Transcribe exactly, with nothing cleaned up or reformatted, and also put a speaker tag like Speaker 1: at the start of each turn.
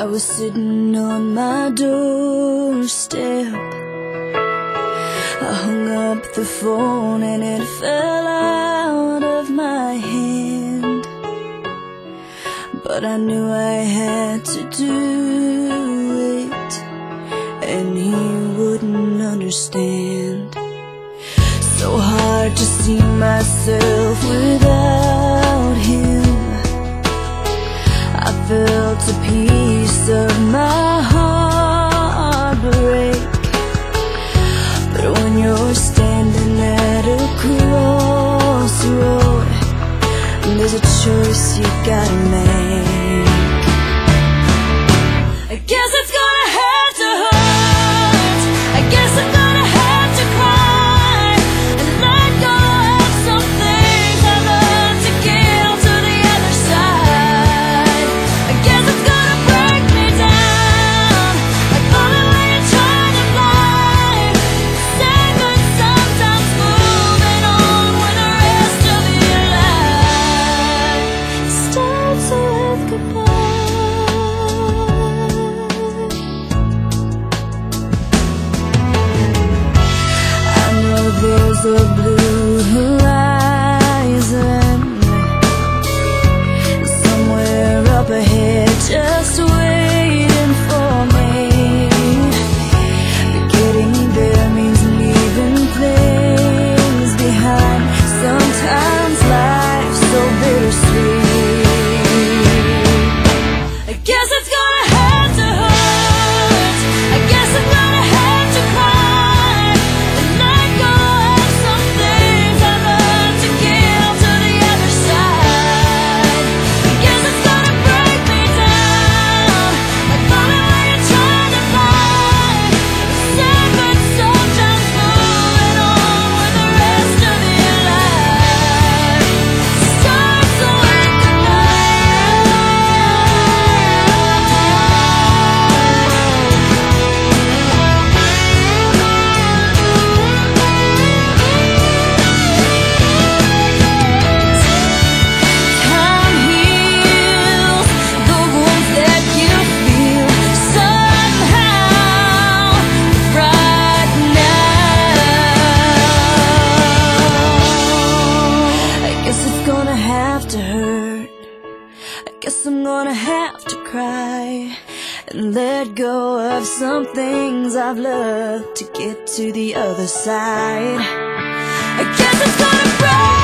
Speaker 1: I was sitting on my doorstep. I hung up the phone and it fell out of my hand, but I knew I had to do it, and he wouldn't understand. So hard to see myself without him. I felt a piece of my heart break. But when you're standing at a crossroad, there's a choice you gotta make. I guess it's gonna have to hurt. I guess I'm gonna have to cry and let go of some things I learned to give to the other side. I guess it's gonna break me down, like falling when you're trying to fly. Sad but sometimes moving on when the rest of your life starts with goodbye. There's a blue horizon somewhere up ahead, just waiting for me. But getting there means leaving things behind. Sometimes life's so bittersweet. I guess it's gonna have to hurt. I guess I'm gonna have to cry and let go of some things I learned to give to the other side. I guess it's gonna break me down, like falling when you're trying to fly. Sad but sometimes moving on when the rest of your life starts with time heals the wounds that you feel somehow right now. I guess it's gonna have to hurt. I guess I'm gonna have to cry and let go of some things I've loved to get to the other side. I guess it's gonna break